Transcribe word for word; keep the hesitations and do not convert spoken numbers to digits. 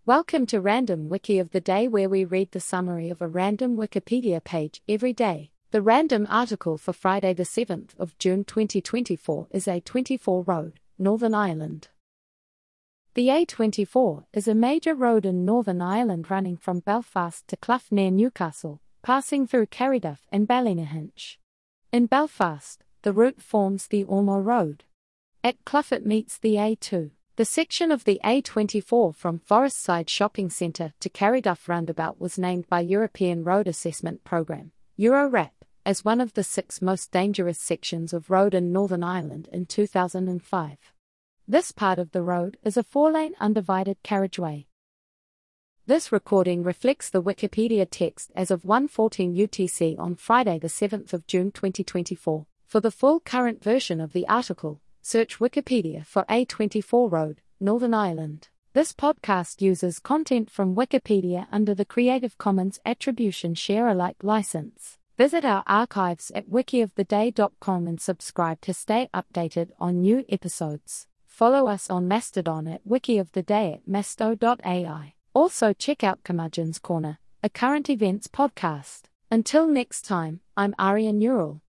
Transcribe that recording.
Welcome to Random Wiki of the Day, where we read the summary of a random Wikipedia page every day. The random article for Friday the seventh of June twenty twenty-four is A twenty-four Road, Northern Ireland. The A twenty-four is a major road in Northern Ireland running from Belfast to Clough near Newcastle, passing through Carryduff and Ballynahinch. In Belfast, the route forms the Ormeau Road. At Clough it meets the A two. The section of the A twenty-four from Forestside Shopping Centre to Carryduff roundabout was named by European Road Assessment Programme, EuroRAP, as one of the six most dangerous sections of road in Northern Ireland in two thousand five. This part of the road is a four-lane undivided carriageway. This recording reflects the Wikipedia text as of one fourteen U T C on Friday the seventh of June twenty twenty-four. For the full current version of the article, search Wikipedia for A twenty-four Road, Northern Ireland. This podcast uses content from Wikipedia under the Creative Commons Attribution Share Alike license. Visit our archives at wiki of the day dot com and subscribe to stay updated on new episodes. Follow us on Mastodon at wikioftheday at masto dot A I. Also check out Curmudgeon's Corner, a current events podcast. Until next time, I'm Aria Neural.